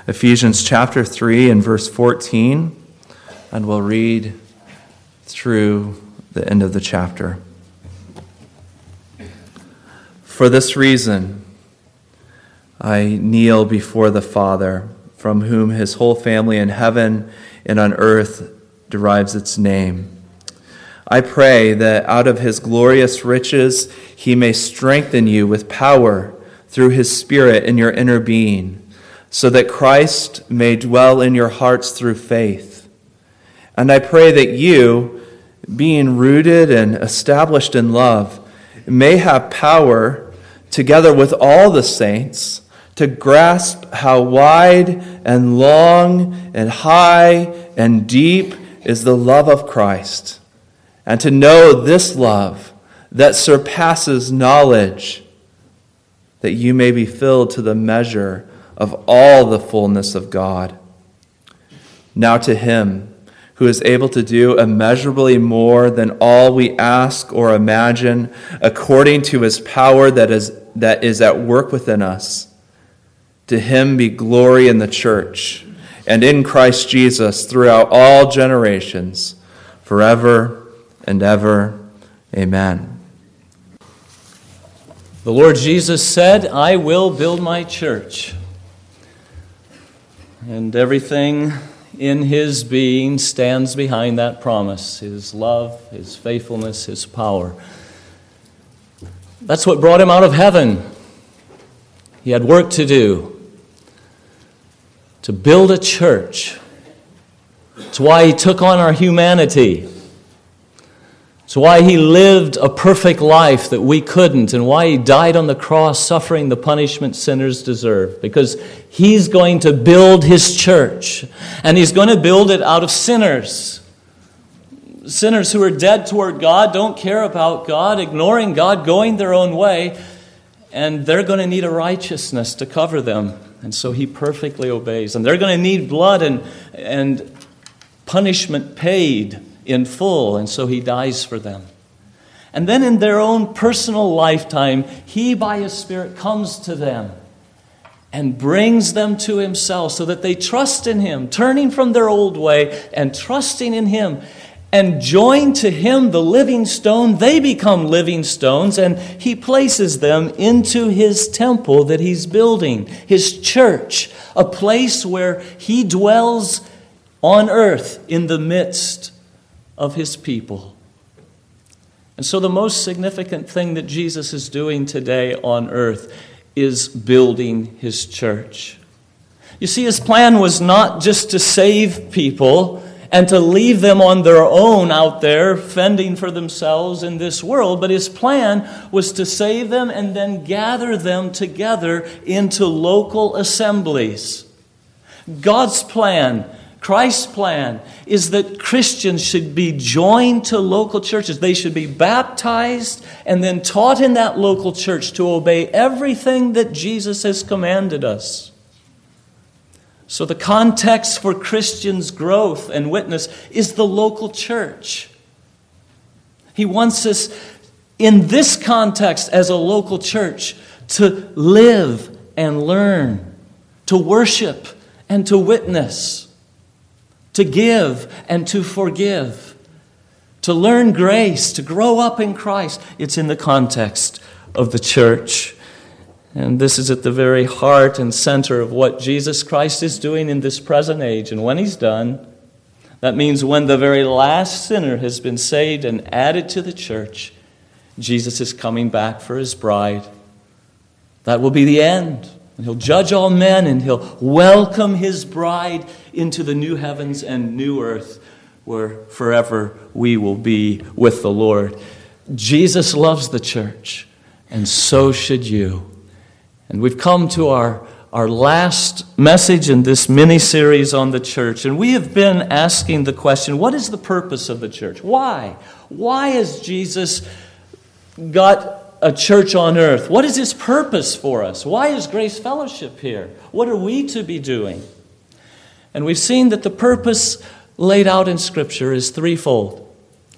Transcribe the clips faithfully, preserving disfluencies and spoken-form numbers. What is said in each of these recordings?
Ephesians chapter three and verse fourteen, and we'll read through the end of the chapter. For this reason, I kneel before the Father, from whom his whole family in heaven and on earth derives its name. I pray that out of his glorious riches he may strengthen you with power through his Spirit in your inner being, so that Christ may dwell in your hearts through faith. And I pray that you, being rooted and established in love, may have power, together with all the saints, to grasp how wide and long and high and deep is the love of Christ, and to know this love that surpasses knowledge, that you may be filled to the measure of all the fullness of God. Now to him who is able to do immeasurably more than all we ask or imagine, according to his power that is that is at work within us, to him be glory in the church and in Christ Jesus throughout all generations, forever and ever. Amen. The Lord Jesus said, I will build my church. And everything in his being stands behind that promise. His love, his faithfulness, his power. That's what brought him out of heaven. He had work to do. To build a church. It's why he took on our humanity. It's why he lived a perfect life that we couldn't, and why he died on the cross suffering the punishment sinners deserve. Because he's going to build his church, and he's going to build it out of sinners. Sinners who are dead toward God, don't care about God, ignoring God, going their own way, and they're going to need a righteousness to cover them. And so he perfectly obeys. And they're going to need blood and, and punishment paid in full, and so he dies for them. And then in their own personal lifetime, he by his Spirit comes to them and brings them to himself so that they trust in him, turning from their old way and trusting in him. And joined to him, the living stone, they become living stones, and he places them into his temple that he's building, his church, a place where he dwells on earth in the midst of his people. And so the most significant thing that Jesus is doing today on earth is building his church. You see, his plan was not just to save people and to leave them on their own out there fending for themselves in this world, but his plan was to save them and then gather them together into local assemblies. God's plan, Christ's plan, is that Christians should be joined to local churches. They should be baptized and then taught in that local church to obey everything that Jesus has commanded us. So the context for Christians' growth and witness is the local church. He wants us in this context as a local church to live and learn, to worship and to witness, to give and to forgive, to learn grace, to grow up in Christ. It's in the context of the church. And this is at the very heart and center of what Jesus Christ is doing in this present age. And when he's done, that means when the very last sinner has been saved and added to the church, Jesus is coming back for his bride. That will be the end. And he'll judge all men, and he'll welcome his bride into the new heavens and new earth, where forever we will be with the Lord. Jesus loves the church, and so should you. And we've come to our, our last message in this mini-series on the church. And we have been asking the question, what is the purpose of the church? Why? Why has Jesus got a church on earth? What is his purpose for us? Why is Grace Fellowship here? What are we to be doing? And we've seen that the purpose laid out in Scripture is threefold.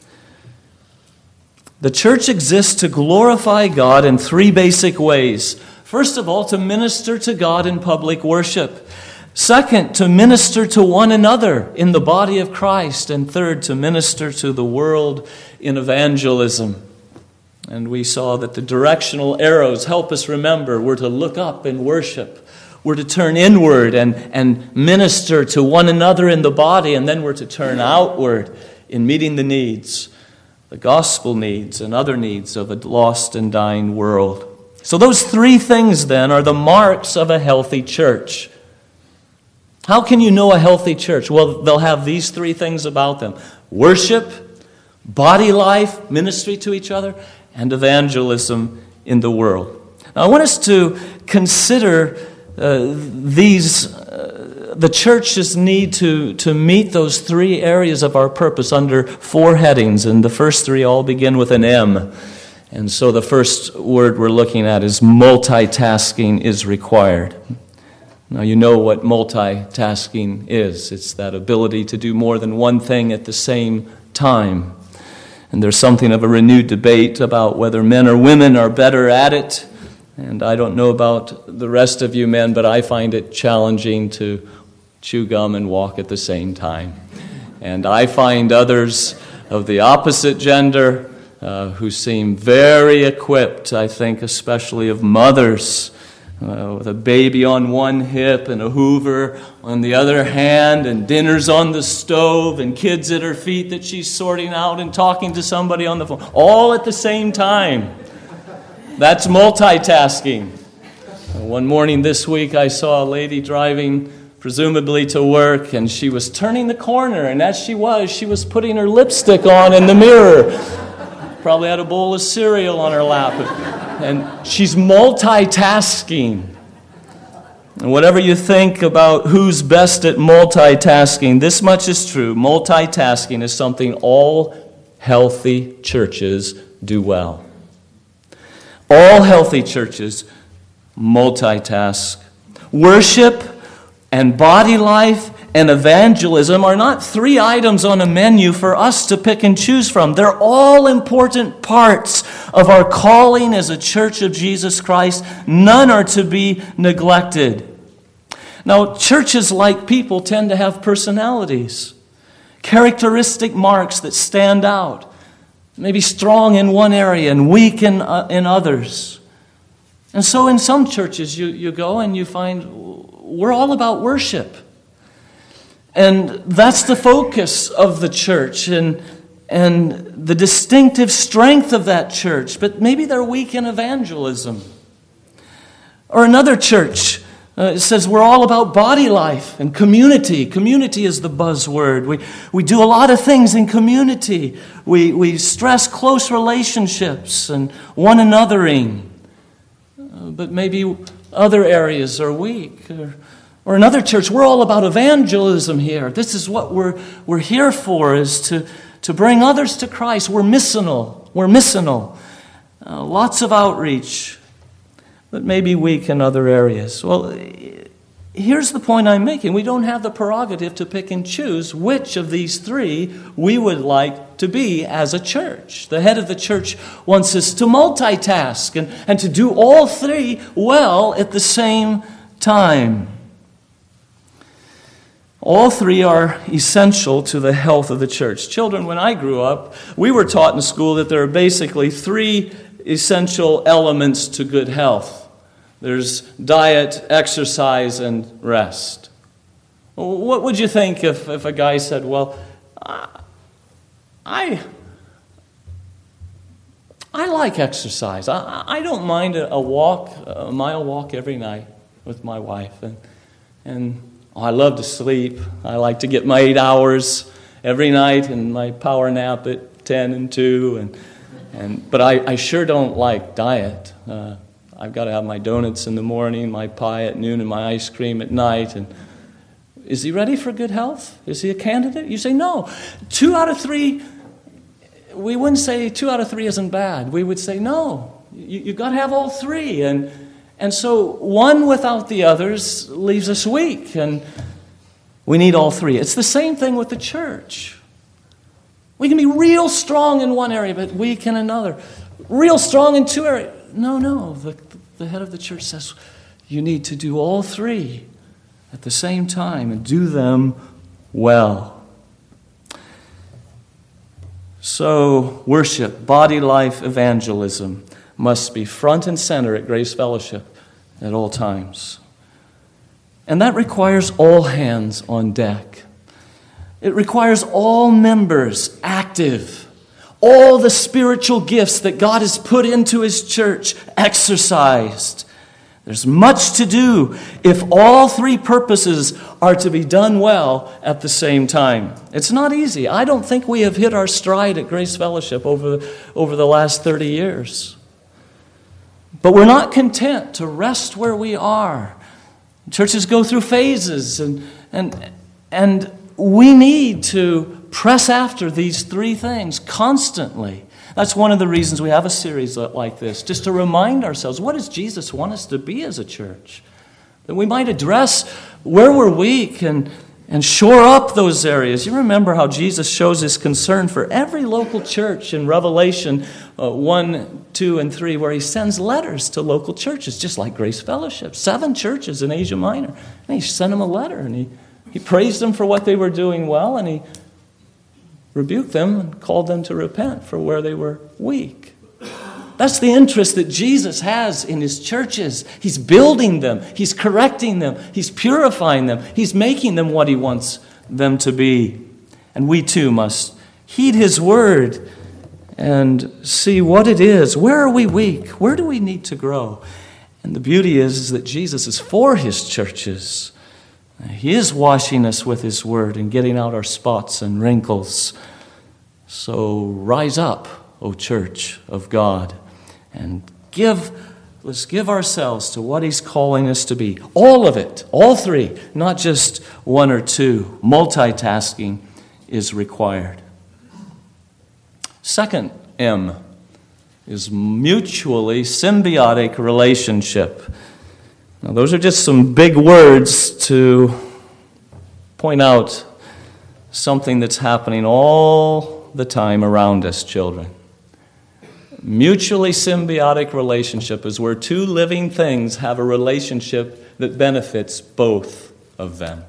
The church exists to glorify God in three basic ways. First of all, to minister to God in public worship. Second, to minister to one another in the body of Christ. And third, to minister to the world in evangelism. And we saw that the directional arrows help us remember we're to look up and worship. We're to turn inward and, and minister to one another in the body, and then we're to turn outward in meeting the needs, the gospel needs and other needs of a lost and dying world. So those three things then are the marks of a healthy church. How can you know a healthy church? Well, they'll have these three things about them: worship, body life, ministry to each other, and evangelism in the world. Now, I want us to consider uh, these, uh, the church's need to, to meet those three areas of our purpose under four headings, and the first three all begin with an M. And so the first word we're looking at is multitasking is required. Now, you know what multitasking is. It's that ability to do more than one thing at the same time. And there's something of a renewed debate about whether men or women are better at it. And I don't know about the rest of you men, but I find it challenging to chew gum and walk at the same time. And I find others of the opposite gender uh, who seem very equipped, I think especially of mothers, Uh, with a baby on one hip and a Hoover on the other hand, and dinners on the stove and kids at her feet that she's sorting out and talking to somebody on the phone, all at the same time. That's multitasking. One morning this week I saw a lady driving presumably to work, and she was turning the corner, and as she was, she was putting her lipstick on in the mirror. Probably had a bowl of cereal on her lap. And she's multitasking. And whatever you think about who's best at multitasking, this much is true. Multitasking is something all healthy churches do well. All healthy churches multitask. Worship and body life and evangelism are not three items on a menu for us to pick and choose from. They're all important parts of our calling as a church of Jesus Christ. None are to be neglected. Now, churches, like people, tend to have personalities, characteristic marks that stand out, maybe strong in one area and weak in, uh, in others. And so in some churches you, you go and you find we're all about worship. And that's the focus of the church and, and the distinctive strength of that church. But maybe they're weak in evangelism. Or another church uh, says we're all about body life and community. Community is the buzzword. We, we do a lot of things in community. We, we stress close relationships and one anothering. Uh, but maybe other areas are weak. Or, Or another church, we're all about evangelism here. This is what we're we're here for, is to, to bring others to Christ. We're missional. We're missional. Uh, lots of outreach, but maybe weak in other areas. Well, here's the point I'm making. We don't have the prerogative to pick and choose which of these three we would like to be as a church. The head of the church wants us to multitask and, and to do all three well at the same time. All three are essential to the health of the church. Children, when I grew up, we were taught in school that there are basically three essential elements to good health. There's diet, exercise, and rest. What would you think if, if a guy said, well, I, I like exercise. I, I don't mind a, a walk, a mile walk every night with my wife. And, and Oh, I love to sleep. I like to get my eight hours every night and my power nap at ten and two. And, and But I, I sure don't like diet. Uh, I've got to have my donuts in the morning, my pie at noon, and my ice cream at night. And is he ready for good health? Is he a candidate? You say no. Two out of three, we wouldn't say two out of three isn't bad. We would say no. You, you've got to have all three. And And so one without the others leaves us weak, and we need all three. It's the same thing with the church. We can be real strong in one area, but weak in another. Real strong in two areas. No, no. The, the head of the church says you need to do all three at the same time and do them well. So, worship, body life evangelism must be front and center at Grace Fellowship at all times. And that requires all hands on deck. It requires all members active, all the spiritual gifts that God has put into His church exercised. There's much to do if all three purposes are to be done well at the same time. It's not easy. I don't think we have hit our stride at Grace Fellowship over, over the last thirty years. But we're not content to rest where we are. Churches go through phases, and and and we need to press after these three things constantly. That's one of the reasons we have a series like this, just to remind ourselves, what does Jesus want us to be as a church? That we might address where we're weak and, and shore up those areas. You remember how Jesus shows His concern for every local church in Revelation uh, one, two, and three, where He sends letters to local churches, just like Grace Fellowship. Seven churches in Asia Minor. And He sent them a letter, and He, he praised them for what they were doing well, and He rebuked them and called them to repent for where they were weak. That's the interest that Jesus has in His churches. He's building them. He's correcting them. He's purifying them. He's making them what He wants them to be. And we too must heed His word and see what it is. Where are we weak? Where do we need to grow? And the beauty is, is that Jesus is for His churches. He is washing us with His word and getting out our spots and wrinkles. So rise up, O church of God, and give, let's give ourselves to what He's calling us to be. All of it, all three, not just one or two. Multitasking is required. Second M is mutually symbiotic relationship. Now, those are just some big words to point out something that's happening all the time around us, children. Mutually symbiotic relationship is where two living things have a relationship that benefits both of them.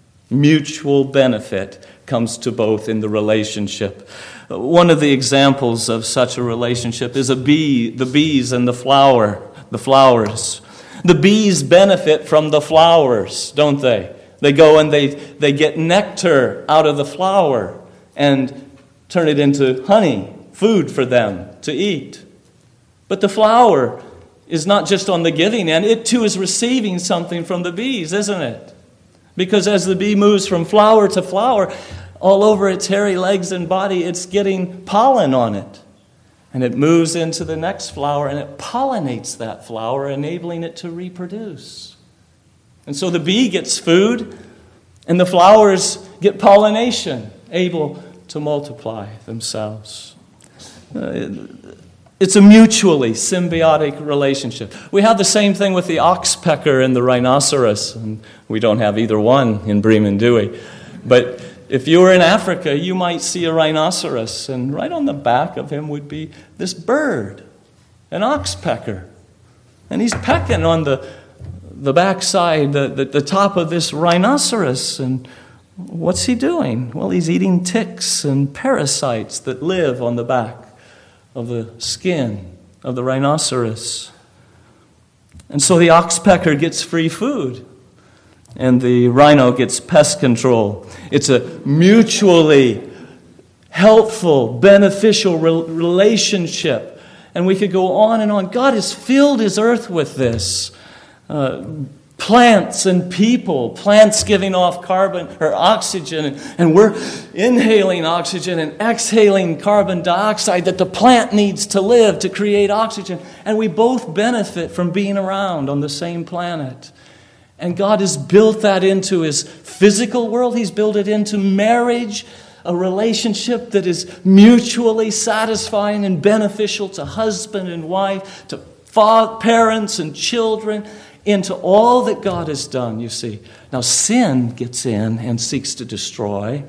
Mutual benefit comes to both in the relationship. One of the examples of such a relationship is a bee, the bees and the flower, the flowers. The bees benefit from the flowers, don't they? They go and they, they get nectar out of the flower and turn it into honey, food for them to eat. But the flower is not just on the giving end. It too is receiving something from the bees, isn't it? Because as the bee moves from flower to flower, all over its hairy legs and body, it's getting pollen on it. And it moves into the next flower and it pollinates that flower, enabling it to reproduce. And so the bee gets food and the flowers get pollination, able to multiply themselves. Uh, it's a mutually symbiotic relationship. We have the same thing with the oxpecker and the rhinoceros. And we don't have either one in Bremen, do we? But if you were in Africa, you might see a rhinoceros, and right on the back of him would be this bird, an oxpecker. And he's pecking on the, the backside, the, the, the top of this rhinoceros. And what's he doing? Well, he's eating ticks and parasites that live on the back of the skin of the rhinoceros. And so the oxpecker gets free food, and the rhino gets pest control. It's a mutually helpful, beneficial re- relationship. And we could go on and on. God has filled His earth with this. Uh, plants and people. Plants giving off carbon or oxygen. And, and we're inhaling oxygen and exhaling carbon dioxide that the plant needs to live, to create oxygen. And we both benefit from being around on the same planet. And God has built that into His physical world. He's built it into marriage, a relationship that is mutually satisfying and beneficial to husband and wife, to father, parents and children, into all that God has done, you see. Now, sin gets in and seeks to destroy,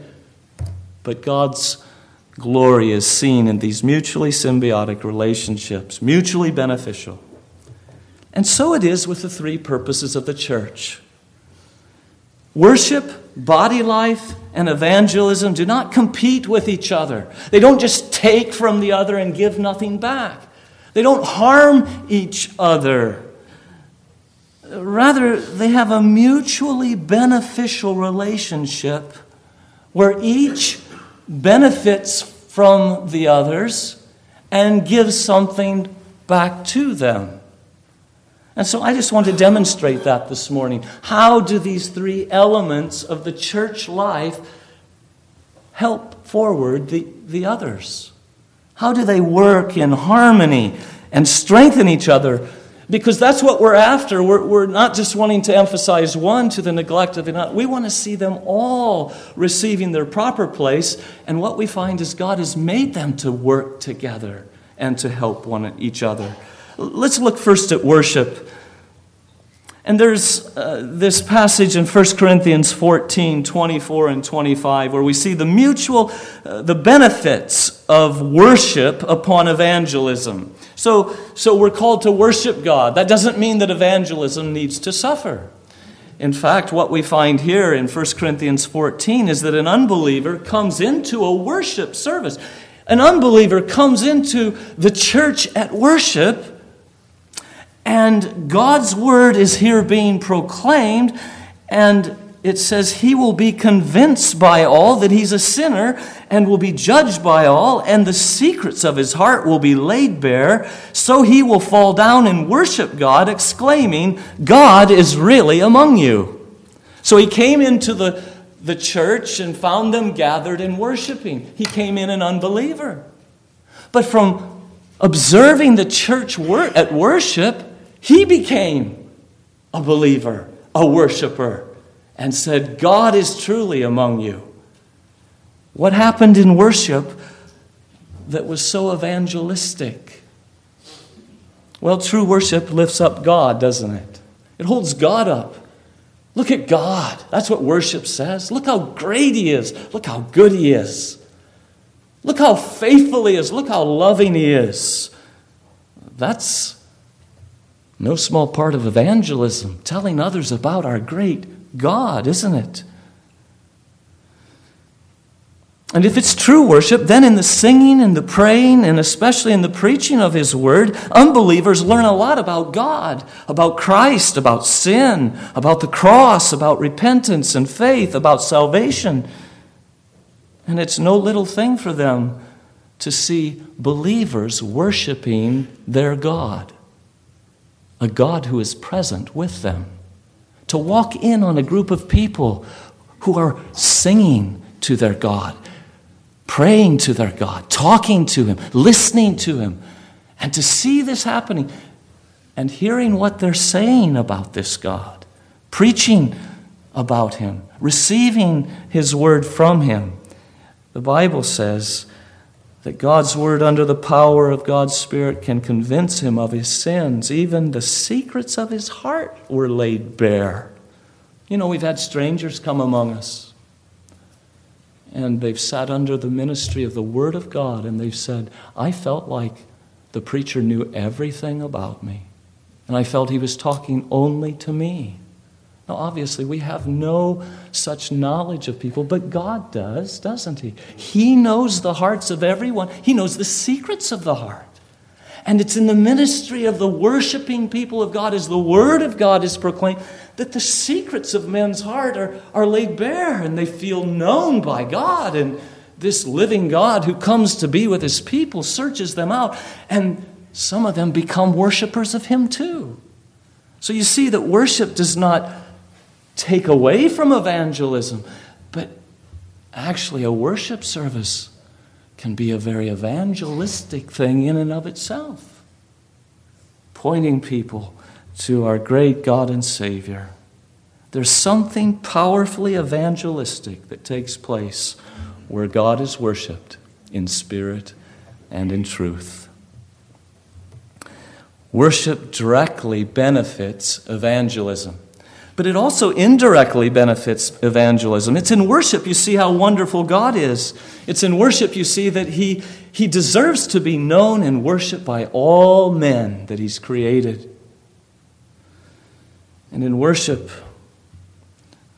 but God's glory is seen in these mutually symbiotic relationships, mutually beneficial. And so it is with the three purposes of the church. Worship, body life, and evangelism do not compete with each other. They don't just take from the other and give nothing back. They don't harm each other. Rather, they have a mutually beneficial relationship where each benefits from the others and gives something back to them. And so I just want to demonstrate that this morning. How do these three elements of the church life help forward the, the others? How do they work in harmony and strengthen each other? Because that's what we're after. We're, we're not just wanting to emphasize one to the neglect of the other. We want to see them all receiving their proper place. And what we find is God has made them to work together and to help one each other. Let's look first at worship. And there's uh, this passage in First Corinthians fourteen, twenty-four and twenty-five, where we see the mutual, uh, the benefits of worship upon evangelism. So, so we're called to worship God. That doesn't mean that evangelism needs to suffer. In fact, what we find here in First Corinthians fourteen is that an unbeliever comes into a worship service. An unbeliever comes into the church at worship, and God's word is here being proclaimed, and it says he will be convinced by all that he's a sinner and will be judged by all, and the secrets of his heart will be laid bare. So he will fall down and worship God, exclaiming, God is really among you. So he came into the, the church and found them gathered and worshiping. He came in an unbeliever. But from observing the church wor- at worship, he became a believer, a worshiper, and said, God is truly among you. What happened in worship that was so evangelistic? Well, true worship lifts up God, doesn't it? It holds God up. Look at God. That's what worship says. Look how great he is. Look how good he is. Look how faithful he is. Look how loving he is. That's no small part of evangelism, telling others about our great God, isn't it? And if it's true worship, then in the singing and the praying, and especially in the preaching of his word, unbelievers learn a lot about God, about Christ, about sin, about the cross, about repentance and faith, about salvation. And it's no little thing for them to see believers worshiping their God. A God who is present with them. To walk in on a group of people who are singing to their God, praying to their God, talking to him, listening to him, and to see this happening and hearing what they're saying about this God, preaching about him, receiving his word from him. The Bible says that God's word under the power of God's Spirit can convince him of his sins. Even the secrets of his heart were laid bare. You know, we've had strangers come among us, and they've sat under the ministry of the Word of God, and they've said, I felt like the preacher knew everything about me, and I felt he was talking only to me. Now, obviously, we have no such knowledge of people, but God does, doesn't he? He knows the hearts of everyone. He knows the secrets of the heart. And it's in the ministry of the worshiping people of God, as the Word of God is proclaimed, that the secrets of men's heart are, are laid bare, and they feel known by God. And this living God who comes to be with his people searches them out, and some of them become worshipers of him too. So you see that worship does not take away from evangelism, but actually a worship service can be a very evangelistic thing in and of itself, pointing people to our great God and Savior. There's something powerfully evangelistic that takes place where God is worshiped in spirit and in truth. Worship directly benefits evangelism, but it also indirectly benefits evangelism. It's in worship you see how wonderful God is. It's in worship you see that He, he deserves to be known and worshiped by all men that He's created. And in worship,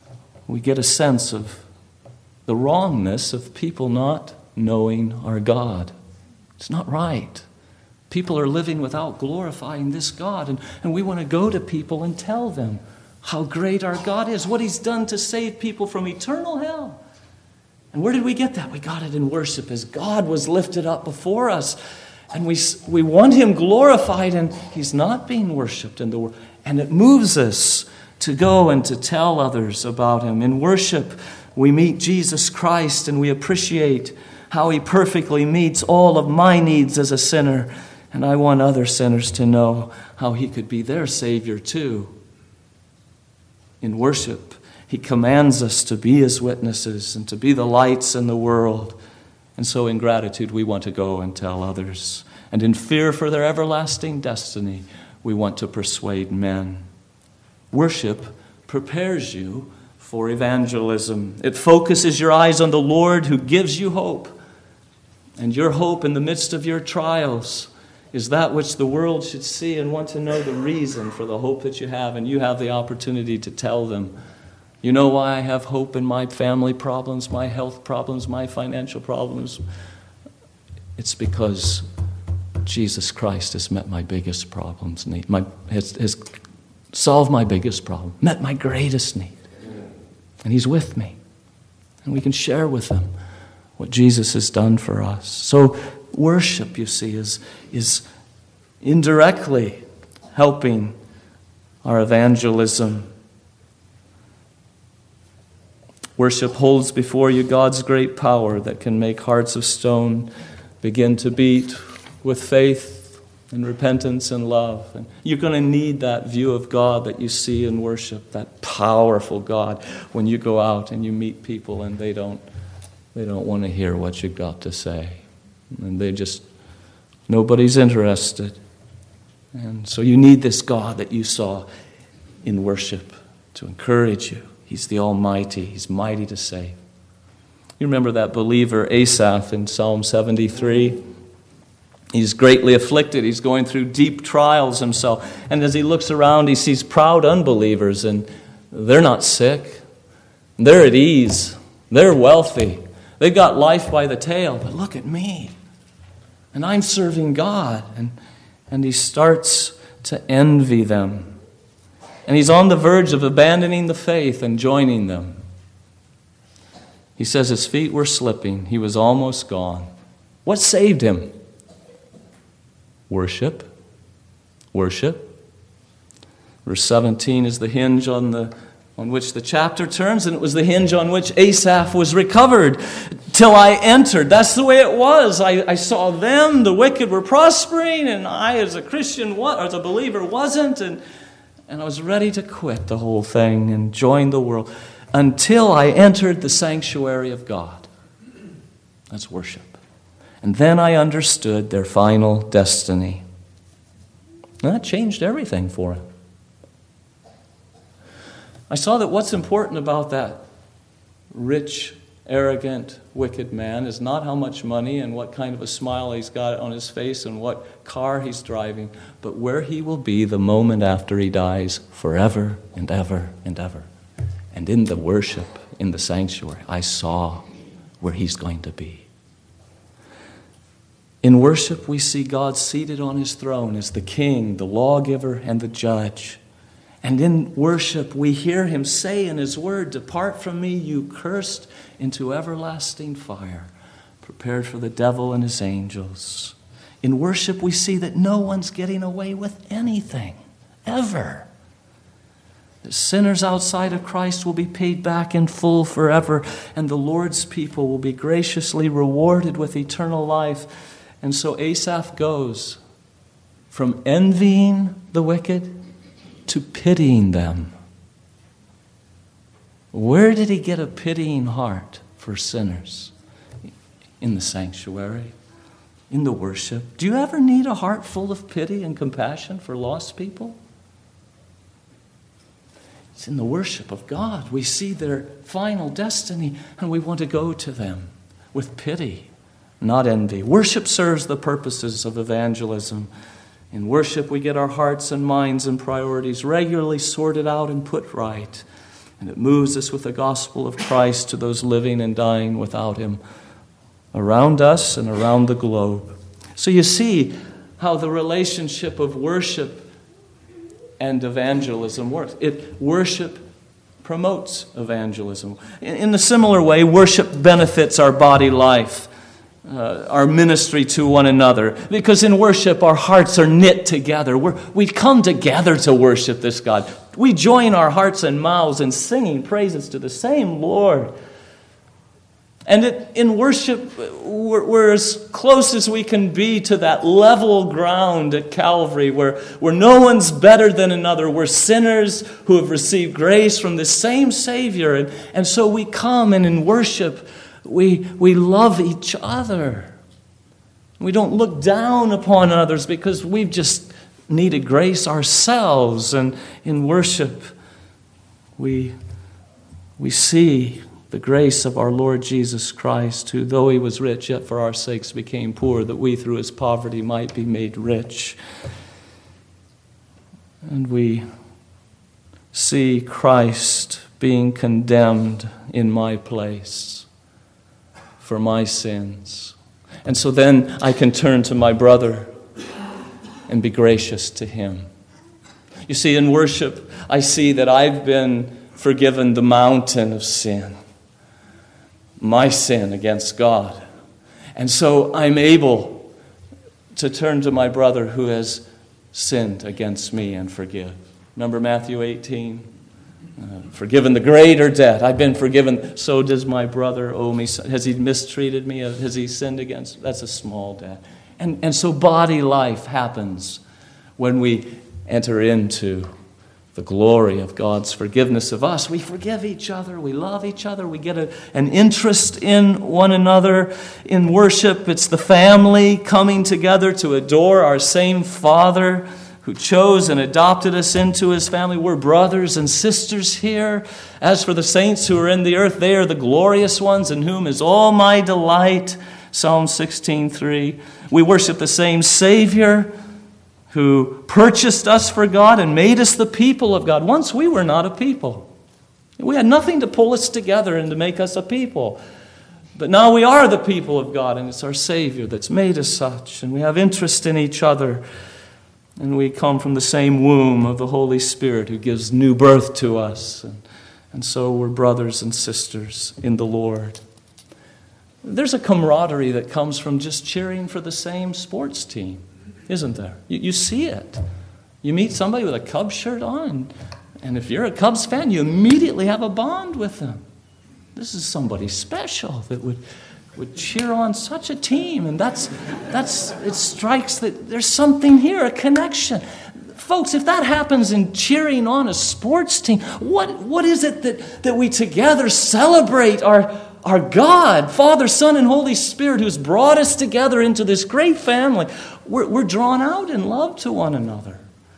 we get a sense of the wrongness of people not knowing our God. It's not right. People are living without glorifying this God, and, and we want to go to people and tell them how great our God is, what He's done to save people from eternal hell. And where did we get that? We got it in worship as God was lifted up before us. And we we want Him glorified, and He's not being worshipped in the world. And it moves us to go and to tell others about Him. In worship, we meet Jesus Christ, and we appreciate how He perfectly meets all of my needs as a sinner. And I want other sinners to know how He could be their Savior too. In worship, He commands us to be His witnesses and to be the lights in the world. And so in gratitude, we want to go and tell others. And in fear for their everlasting destiny, we want to persuade men. Worship prepares you for evangelism. It focuses your eyes on the Lord who gives you hope. And your hope in the midst of your trials is that which the world should see and want to know the reason for the hope that you have. And you have the opportunity to tell them, you know why I have hope in my family problems, my health problems, my financial problems? It's because Jesus Christ has met my biggest problems, need, my, has, has solved my biggest problem, met my greatest need. And He's with me. And we can share with them what Jesus has done for us. So worship, you see, is, is indirectly helping our evangelism. Worship holds before you God's great power that can make hearts of stone begin to beat with faith and repentance and love. And you're going to need that view of God that you see in worship, that powerful God, when you go out and you meet people and they don't they don't want to hear what you've got to say. And they just, nobody's interested. And so you need this God that you saw in worship to encourage you. He's the Almighty. He's mighty to save. You remember that believer Asaph in Psalm seventy-three? He's greatly afflicted. He's going through deep trials himself. And as he looks around, he sees proud unbelievers, and they're not sick. They're at ease. They're wealthy. They've got life by the tail. But look at me. And I'm serving God. And, and he starts to envy them. And he's on the verge of abandoning the faith and joining them. He says his feet were slipping. He was almost gone. What saved him? Worship. Worship. Verse seventeen is the hinge on the on which the chapter turns, and it was the hinge on which Asaph was recovered till I entered. That's the way it was. I, I saw them, the wicked were prospering, and I as a Christian, as a believer, wasn't, and And I was ready to quit the whole thing and join the world until I entered the sanctuary of God. That's worship. And then I understood their final destiny. And that changed everything for him. I saw that what's important about that rich, arrogant, wicked man is not how much money and what kind of a smile he's got on his face and what car he's driving, but where he will be the moment after he dies, forever and ever and ever. And in the worship, in the sanctuary, I saw where he's going to be. In worship, we see God seated on his throne as the king, the lawgiver, and the judge. And in worship, we hear him say in his word, "Depart from me, you cursed, into everlasting fire, prepared for the devil and his angels." In worship, we see that no one's getting away with anything, ever. The sinners outside of Christ will be paid back in full forever, and the Lord's people will be graciously rewarded with eternal life. And so Asaph goes from envying the wicked to pitying them. Where did he get a pitying heart for sinners? In the sanctuary, in the worship. Do you ever need a heart full of pity and compassion for lost people? It's in the worship of God. We see their final destiny, and we want to go to them with pity, not envy. Worship serves the purposes of evangelism. In worship, we get our hearts and minds and priorities regularly sorted out and put right. And it moves us with the gospel of Christ to those living and dying without him around us and around the globe. So you see how the relationship of worship and evangelism works. It worship promotes evangelism. In, in a similar way, worship benefits our body life, uh, our ministry to one another. Because in worship, our hearts are knit together. We're, we come together to worship this God. We join our hearts and mouths in singing praises to the same Lord. And it, in worship, we're, we're as close as we can be to that level ground at Calvary where, where no one's better than another. We're sinners who have received grace from the same Savior. And, and so we come, and in worship, we, we love each other. We don't look down upon others because we've just needed grace ourselves. And in worship, we, we see the grace of our Lord Jesus Christ, who, though he was rich, yet for our sakes became poor, that we through his poverty might be made rich. And we see Christ being condemned in my place for my sins. And so then I can turn to my brother and be gracious to him. You see, in worship, I see that I've been forgiven the mountain of sin, my sin against God. And so I'm able to turn to my brother who has sinned against me and forgive. Remember Matthew eighteen? Uh, forgiven the greater debt. I've been forgiven. So does my brother owe me. Has he mistreated me? Has he sinned against? That's a small debt. And, and so body life happens when we enter into the glory of God's forgiveness of us. We forgive each other. We love each other. We get a, an interest in one another. In worship, it's the family coming together to adore our same Father who chose and adopted us into his family. We're brothers and sisters here. As for the saints who are in the earth, they are the glorious ones in whom is all my delight. Psalm sixteen three. We worship the same Savior who purchased us for God and made us the people of God. Once we were not a people. We had nothing to pull us together and to make us a people. But now we are the people of God, and it's our Savior that's made us such. And we have interest in each other. And we come from the same womb of the Holy Spirit who gives new birth to us. And, and so we're brothers and sisters in the Lord. There's a camaraderie that comes from just cheering for the same sports team, isn't there? You, you see it. You meet somebody with a Cubs shirt on, and if you're a Cubs fan, you immediately have a bond with them. This is somebody special that would would cheer on such a team, and that's that's it strikes that there's something here, a connection. Folks, if that happens in cheering on a sports team, what what is it that, that we together celebrate our Our God, Father, Son, and Holy Spirit, who's brought us together into this great family. We're, we're drawn out in love to one another.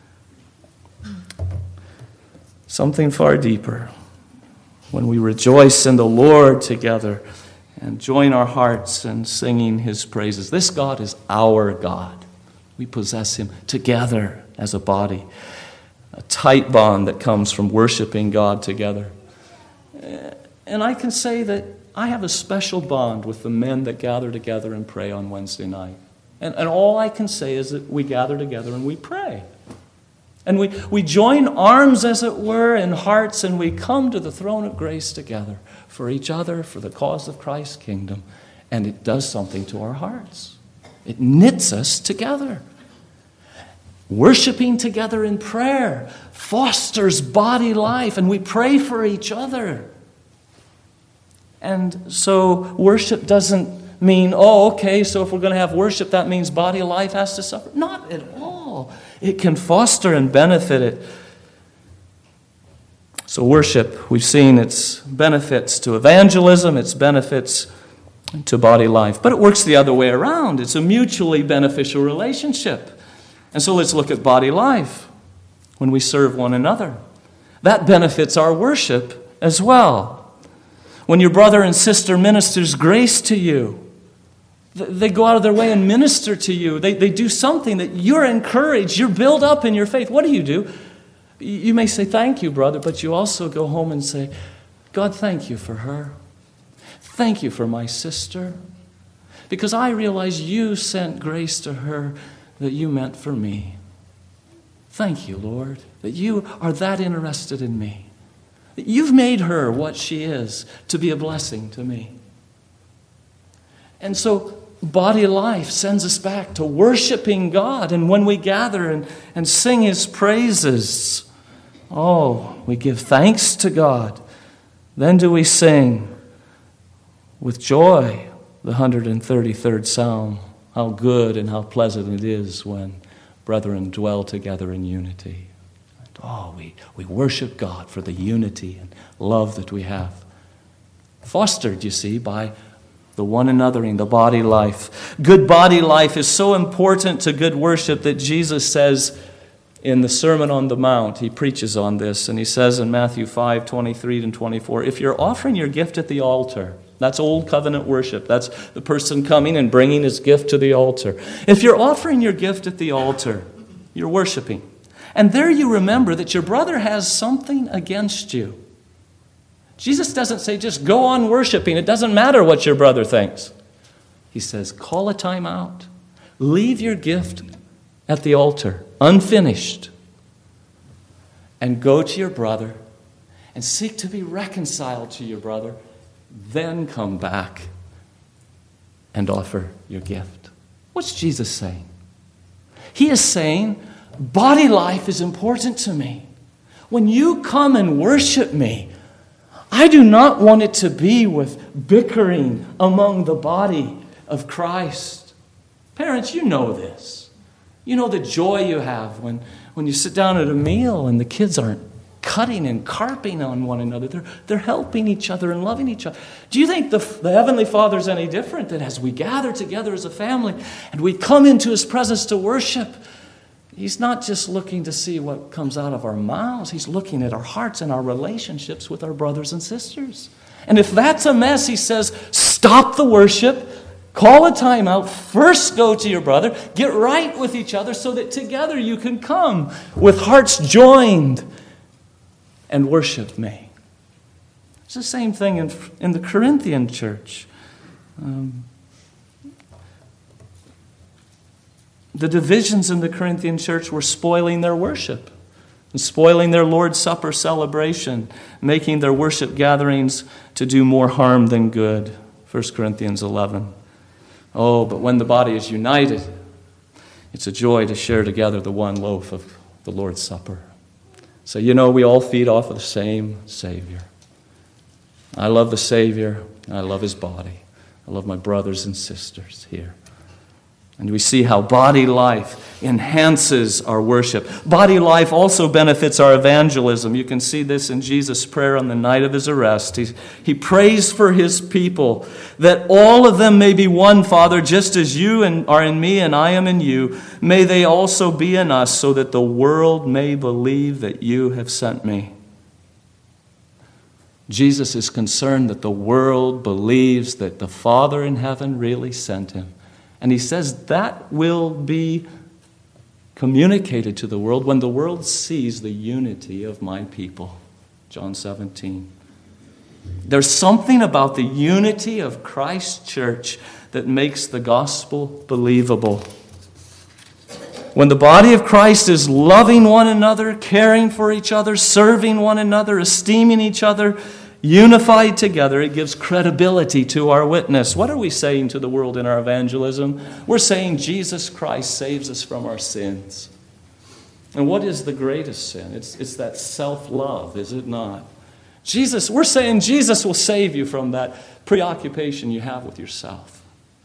Something far deeper. When we rejoice in the Lord together and join our hearts in singing his praises. This God is our God. We possess him together as a body. A tight bond that comes from worshiping God together. And I can say that I have a special bond with the men that gather together and pray on Wednesday night. And, and all I can say is that we gather together and we pray. And we, we join arms, as it were, in hearts, and we come to the throne of grace together for each other, for the cause of Christ's kingdom. And it does something to our hearts. It knits us together. Worshiping together in prayer fosters body life, and we pray for each other. And so worship doesn't mean, oh, okay, so if we're going to have worship, that means body life has to suffer. Not at all. It can foster and benefit it. So worship, we've seen its benefits to evangelism, its benefits to body life. But it works the other way around. It's a mutually beneficial relationship. And so let's look at body life when we serve one another. That benefits our worship as well. When your brother and sister ministers grace to you, they go out of their way and minister to you. They, they do something that you're encouraged, you're built up in your faith. What do you do? You may say, thank you, brother, but you also go home and say, God, thank you for her. Thank you for my sister. Because I realize you sent grace to her that you meant for me. Thank you, Lord, that you are that interested in me. That you've made her what she is to be a blessing to me. And so body life sends us back to worshiping God. And when we gather and, and sing His praises, oh, we give thanks to God. Then do we sing with joy the one hundred thirty-third Psalm. How good and how pleasant it is when brethren dwell together in unity. Oh, we, we worship God for the unity and love that we have. Fostered, you see, by the one anothering, the body life. Good body life is so important to good worship that Jesus says in the Sermon on the Mount, He preaches on this, and He says in Matthew five, twenty-three and twenty-four, if you're offering your gift at the altar, that's old covenant worship. That's the person coming and bringing his gift to the altar. If you're offering your gift at the altar, you're worshiping. And there you remember that your brother has something against you. Jesus doesn't say just go on worshiping. It doesn't matter what your brother thinks. He says call a time out. Leave your gift at the altar, unfinished, and go to your brother and seek to be reconciled to your brother. Then come back and offer your gift. What's Jesus saying? He is saying, body life is important to me. When you come and worship me, I do not want it to be with bickering among the body of Christ. Parents, you know this. You know the joy you have when, when you sit down at a meal and the kids aren't cutting and carping on one another. They're, they're helping each other and loving each other. Do you think the, the Heavenly Father's any different than as we gather together as a family and we come into His presence to worship? He's not just looking to see what comes out of our mouths. He's looking at our hearts and our relationships with our brothers and sisters. And if that's a mess, He says, stop the worship, call a time out, first go to your brother, get right with each other so that together you can come with hearts joined and worship me. It's the same thing in, in the Corinthian church. Um, the divisions in the Corinthian church were spoiling their worship and spoiling their Lord's Supper celebration, making their worship gatherings to do more harm than good. First Corinthians eleven. Oh, but when the body is united, it's a joy to share together the one loaf of the Lord's Supper. So, you know, we all feed off of the same Savior. I love the Savior. I love His body. I love my brothers and sisters here. And we see how body life enhances our worship. Body life also benefits our evangelism. You can see this in Jesus' prayer on the night of His arrest. He, he prays for His people, that all of them may be one, Father, just as you are in me and I am in you. May they also be in us, so that the world may believe that you have sent me. Jesus is concerned that the world believes that the Father in heaven really sent Him. And He says that will be communicated to the world when the world sees the unity of my people. John seventeen. There's something about the unity of Christ's church that makes the gospel believable. When the body of Christ is loving one another, caring for each other, serving one another, esteeming each other, unified together, it gives credibility to our witness. What are we saying to the world in our evangelism? We're saying Jesus Christ saves us from our sins. And what is the greatest sin? It's, it's that self-love, is it not? Jesus, we're saying Jesus will save you from that preoccupation you have with yourself.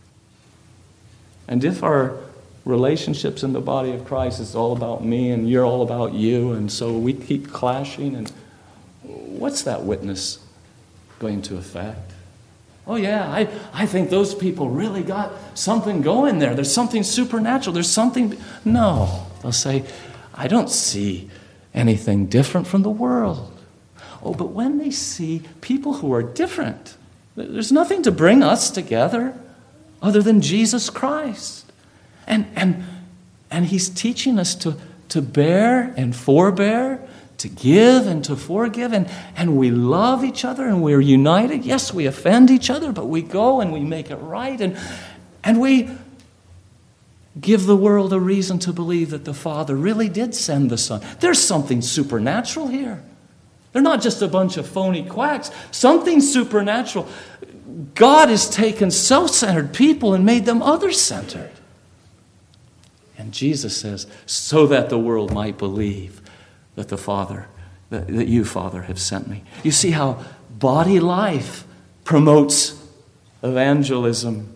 And if our relationships in the body of Christ is all about me and you're all about you, and so we keep clashing, and what's that witness going to affect? Oh yeah, I, I think those people really got something going there. There's something supernatural. There's something... No. They'll say, I don't see anything different from the world. Oh, but when they see people who are different, there's nothing to bring us together other than Jesus Christ. And and and He's teaching us to, to bear and forbear, to give and to forgive, and, and we love each other and we're united. Yes, we offend each other, but we go and we make it right, and, and we give the world a reason to believe that the Father really did send the Son. There's something supernatural here. They're not just a bunch of phony quacks. Something supernatural. God has taken self-centered people and made them other-centered. And Jesus says, so that the world might believe that the Father, that, that you, Father, have sent me. You see how body life promotes evangelism.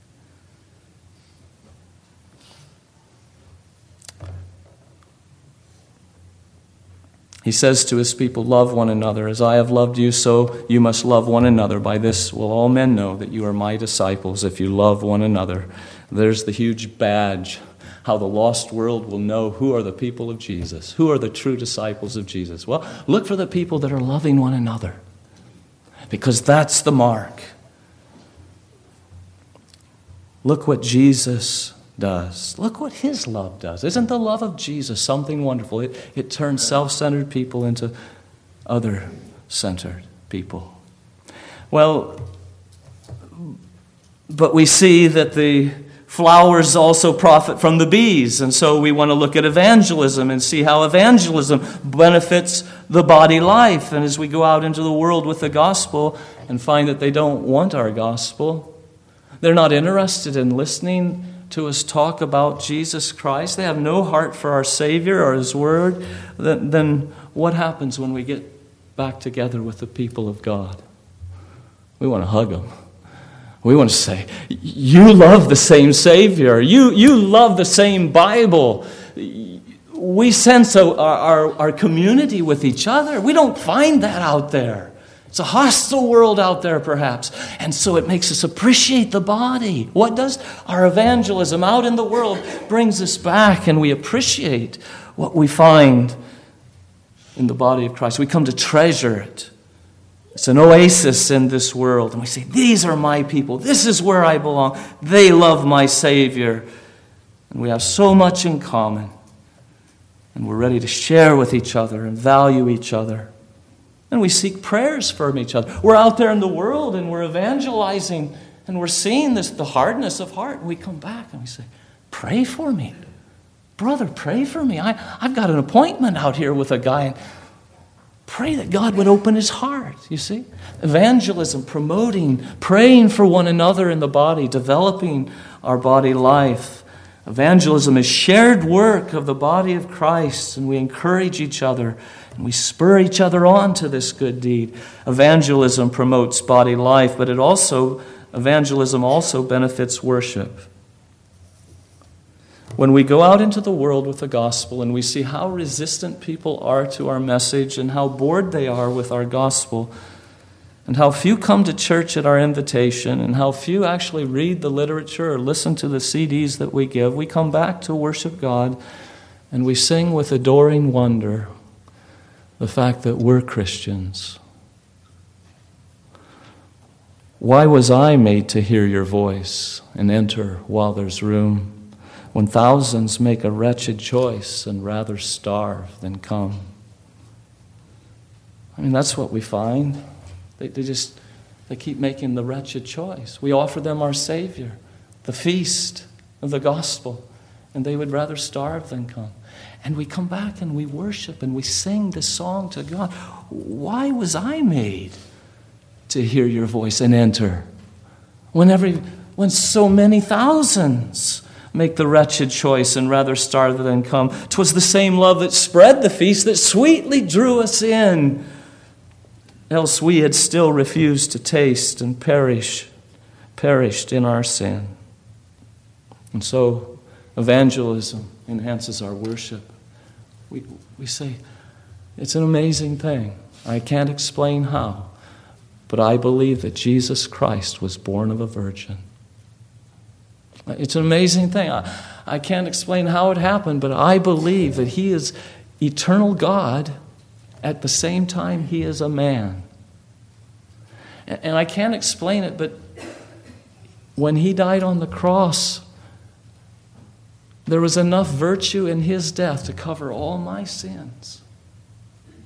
He says to his people, love one another. As I have loved you, so you must love one another. By this will all men know that you are my disciples, if you love one another. There's the huge badge, how the lost world will know who are the people of Jesus, who are the true disciples of Jesus. Well, look for the people that are loving one another, because that's the mark. Look what Jesus does. Look what his love does. Isn't the love of Jesus something wonderful? It, it turns self-centered people into other-centered people. Well, but we see that the flowers also profit from the bees, and so we want to look at evangelism and see how evangelism benefits the body life. And as we go out into the world with the gospel and find that they don't want our gospel, they're not interested in listening to us talk about Jesus Christ, they have no heart for our Savior or his word, then, then what happens when we get back together with the people of God? We want to hug them. We want to say, you love the same Savior. You, you love the same Bible. We sense our, our, our community with each other. We don't find that out there. It's a hostile world out there, perhaps. And so it makes us appreciate the body. What does our evangelism out in the world brings us back, and we appreciate what we find in the body of Christ. We come to treasure it. It's an oasis in this world. And we say, these are my people. This is where I belong. They love my Savior. And we have so much in common. And we're ready to share with each other and value each other. And we seek prayers from each other. We're out there in the world and we're evangelizing. And we're seeing this, the hardness of heart. And we come back and we say, pray for me. Brother, pray for me. I, I've got an appointment out here with a guy. And pray that God would open his heart, you see. Evangelism, promoting, praying for one another in the body, developing our body life. Evangelism is shared work of the body of Christ, and we encourage each other, and we spur each other on to this good deed. Evangelism promotes body life, but it also, evangelism also benefits worship. When we go out into the world with the gospel and we see how resistant people are to our message and how bored they are with our gospel and how few come to church at our invitation and how few actually read the literature or listen to the C Ds that we give, we come back to worship God and we sing with adoring wonder the fact that we're Christians. Why was I made to hear your voice and enter while there's room? When thousands make a wretched choice and rather starve than come. I mean, that's what we find. They, they just, they keep making the wretched choice. We offer them our Savior, the feast of the gospel, and they would rather starve than come. And we come back and we worship and we sing this song to God. Why was I made to hear your voice and enter? When every, when so many thousands make the wretched choice and rather starve than come. 'Twas the same love that spread the feast that sweetly drew us in. Else we had still refused to taste and perish, perished in our sin. And so evangelism enhances our worship. We, we say, it's an amazing thing. I can't explain how, but I believe that Jesus Christ was born of a virgin. It's an amazing thing. I, I can't explain how it happened, but I believe that he is eternal God at the same time he is a man. And, and I can't explain it, but when he died on the cross, there was enough virtue in his death to cover all my sins.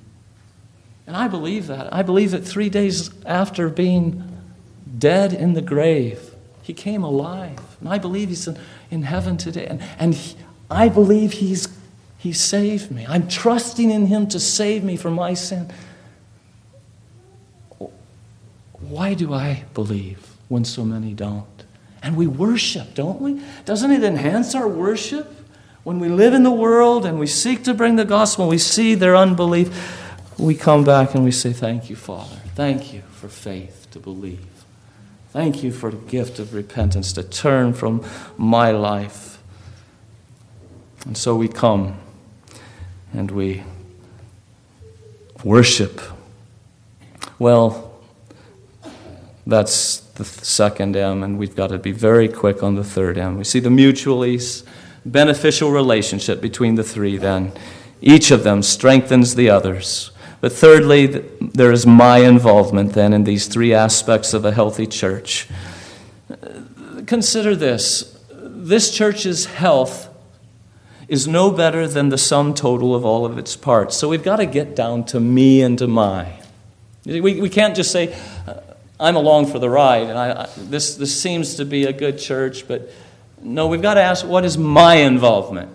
And I believe that. I believe that three days after being dead in the grave, he came alive. And I believe he's in, in heaven today. And, and he, I believe he's he saved me. I'm trusting in him to save me from my sin. Why do I believe when so many don't? And we worship, don't we? Doesn't it enhance our worship? When we live in the world and we seek to bring the gospel, we see their unbelief, we come back and we say, thank you, Father. Thank you for faith to believe. Thank you for the gift of repentance to turn from my life. And so we come and we worship. Well, that's the second M, and we've got to be very quick on the third M. We see the mutually beneficial relationship between the three then. Each of them strengthens the others. But thirdly, there is my involvement then in these three aspects of a healthy church. Consider this. This church's health is no better than the sum total of all of its parts. So we've got to get down to me and to my. We, we can't just say, I'm along for the ride, and I, I, this, this seems to be a good church, but no, we've got to ask, what is my involvement?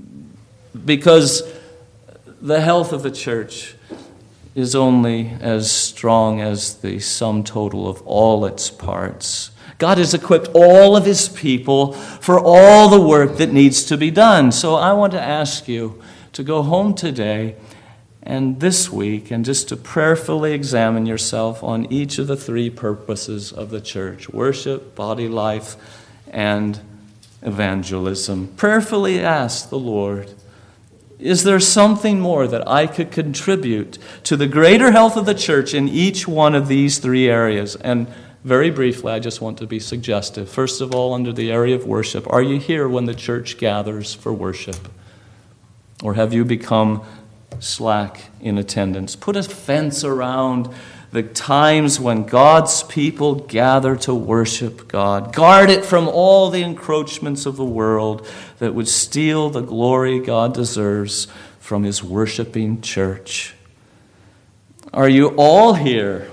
Because the health of the church is only as strong as the sum total of all its parts. God has equipped all of his people for all the work that needs to be done. So I want to ask you to go home today and this week, and just to prayerfully examine yourself on each of the three purposes of the church: worship, body life, and evangelism. Prayerfully ask the Lord, is there something more that I could contribute to the greater health of the church in each one of these three areas? And very briefly, I just want to be suggestive. First of all, under the area of worship, are you here when the church gathers for worship? Or have you become slack in attendance? Put a fence around the times when God's people gather to worship God. Guard it from all the encroachments of the world that would steal the glory God deserves from his worshiping church. Are you all here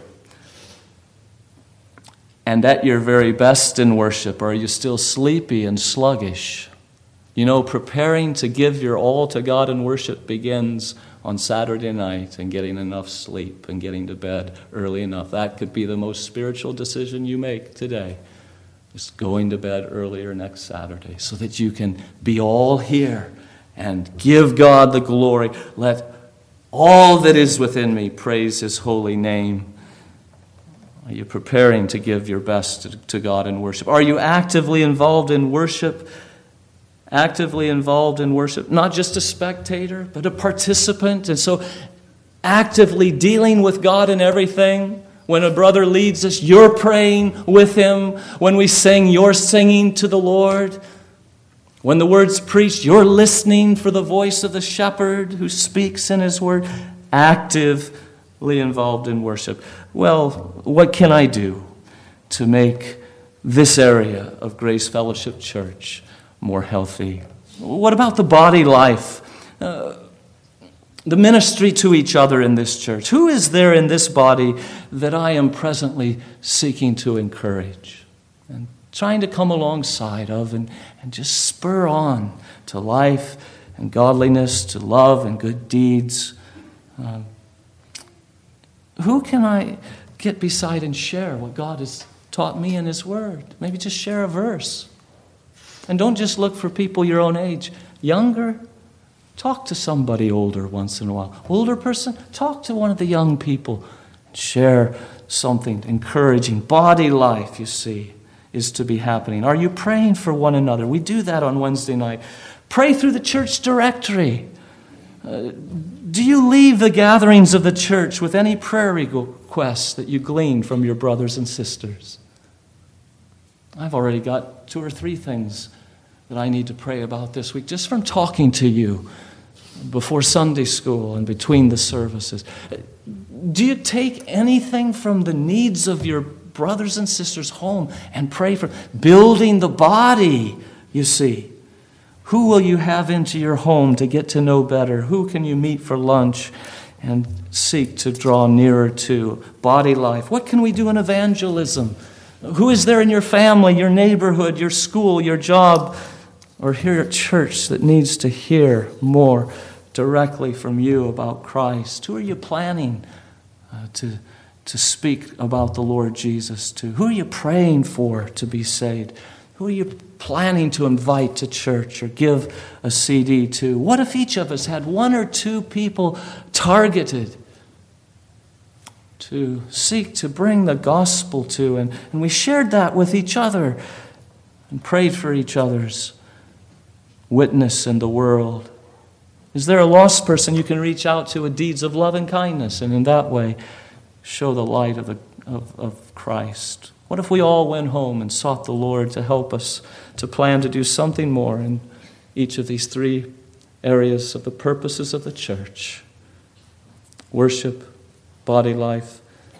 and at your very best in worship? Or are you still sleepy and sluggish? You know, preparing to give your all to God in worship begins on Saturday night and getting enough sleep and getting to bed early enough. That could be the most spiritual decision you make today. Just going to bed earlier next Saturday so that you can be all here and give God the glory. Let all that is within me praise his holy name. Are you preparing to give your best to, to God in worship? Are you actively involved in worship? Actively involved in worship, not just a spectator, but a participant. And so actively dealing with God in everything. When a brother leads us, you're praying with him. When we sing, you're singing to the Lord. When the word's preached, you're listening for the voice of the shepherd who speaks in his word. Actively involved in worship. Well, what can I do to make this area of Grace Fellowship Church more healthy? What about the body life? Uh, the ministry to each other in this church. Who is there in this body that I am presently seeking to encourage and trying to come alongside of and, and just spur on to life and godliness, to love and good deeds? Uh, who can I get beside and share what God has taught me in his word? Maybe just share a verse. And don't just look for people your own age. Younger, talk to somebody older once in a while. Older person, talk to one of the young people. Share something encouraging. Body life, you see, is to be happening. Are you praying for one another? We do that on Wednesday night. Pray through the church directory. Uh, do you leave the gatherings of the church with any prayer requests that you glean from your brothers and sisters? I've already got two or three things that I need to pray about this week, just from talking to you before Sunday school and between the services. Do you take anything from the needs of your brothers and sisters home and pray for building the body, you see? Who will you have into your home to get to know better? Who can you meet for lunch and seek to draw nearer to Body Life. What can we do in evangelism? Who is there in your family, your neighborhood, your school, your job, or here at church that needs to hear more directly from you about Christ? Who are you planning uh, to, to speak about the Lord Jesus to? Who are you praying for to be saved? Who are you planning to invite to church or give a C D to? What if each of us had one or two people targeted to seek to bring the gospel to, and, and we shared that with each other and prayed for each other's witness in the world? Is there a lost person you can reach out to with deeds of love and kindness, and in that way show the light of, the, of, of Christ? What if we all went home and sought the Lord to help us to plan to do something more in each of these three areas of the purposes of the church? Worship, body life,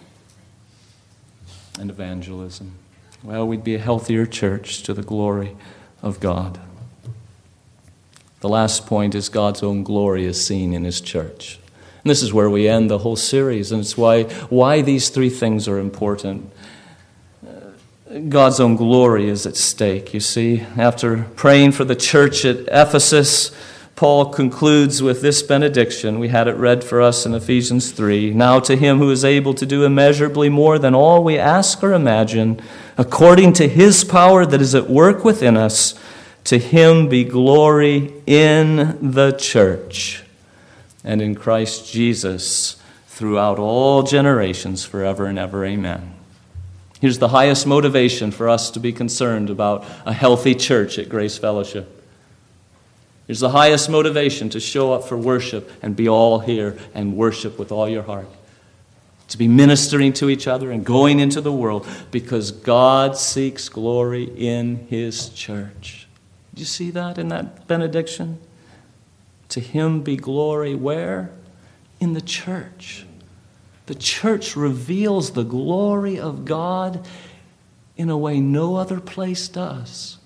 and evangelism. Well, we'd be a healthier church to the glory of God. The last point is God's own glory is seen in His church. And this is where we end the whole series, and it's why, why these three things are important. God's own glory is at stake, you see. After praying for the church at Ephesus, Paul concludes with this benediction. We had it read for us in Ephesians three. Now to Him who is able to do immeasurably more than all we ask or imagine, according to His power that is at work within us, to Him be glory in the church and in Christ Jesus throughout all generations, forever and ever. Amen. Here's the highest motivation for us to be concerned about a healthy church at Grace Fellowship. Here's the highest motivation to show up for worship and be all here and worship with all your heart. To be ministering to each other and going into the world because God seeks glory in His church. Did you see that in that benediction? To Him be glory where? In the church. The church reveals the glory of God in a way no other place does.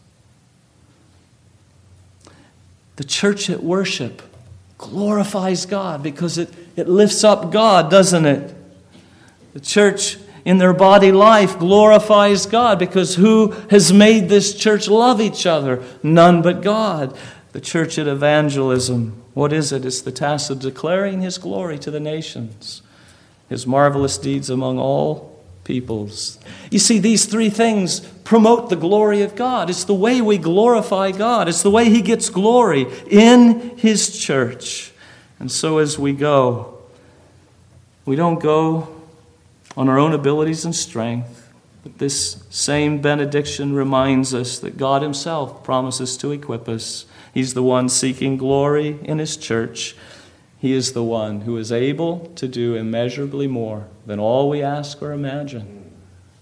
The church at worship glorifies God because it, it lifts up God, doesn't it? The church in their body life glorifies God because who has made this church love each other? None but God. The church at evangelism, what is it? It's the task of declaring His glory to the nations. His marvelous deeds among all peoples. You see, these three things promote the glory of God. It's the way we glorify God. It's the way He gets glory in His church. And so as we go, we don't go on our own abilities and strength, but this same benediction reminds us that God Himself promises to equip us. He's the one seeking glory in His church. He is the one who is able to do immeasurably more than all we ask or imagine.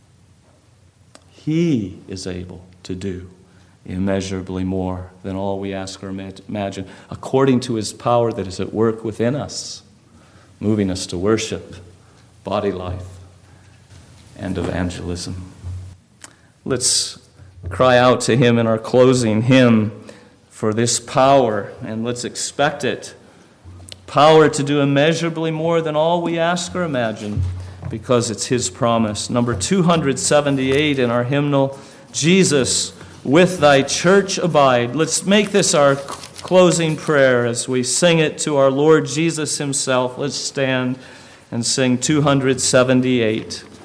He is able to do immeasurably more than all we ask or imagine, according to His power that is at work within us, moving us to worship, body life, and evangelism. Let's cry out to Him in our closing hymn for this power, and let's expect it. Power to do immeasurably more than all we ask or imagine, because it's His promise. Number two hundred seventy-eight in our hymnal, Jesus, with Thy church abide. Let's make this our closing prayer as we sing it to our Lord Jesus Himself. Let's stand and sing two hundred seventy-eight.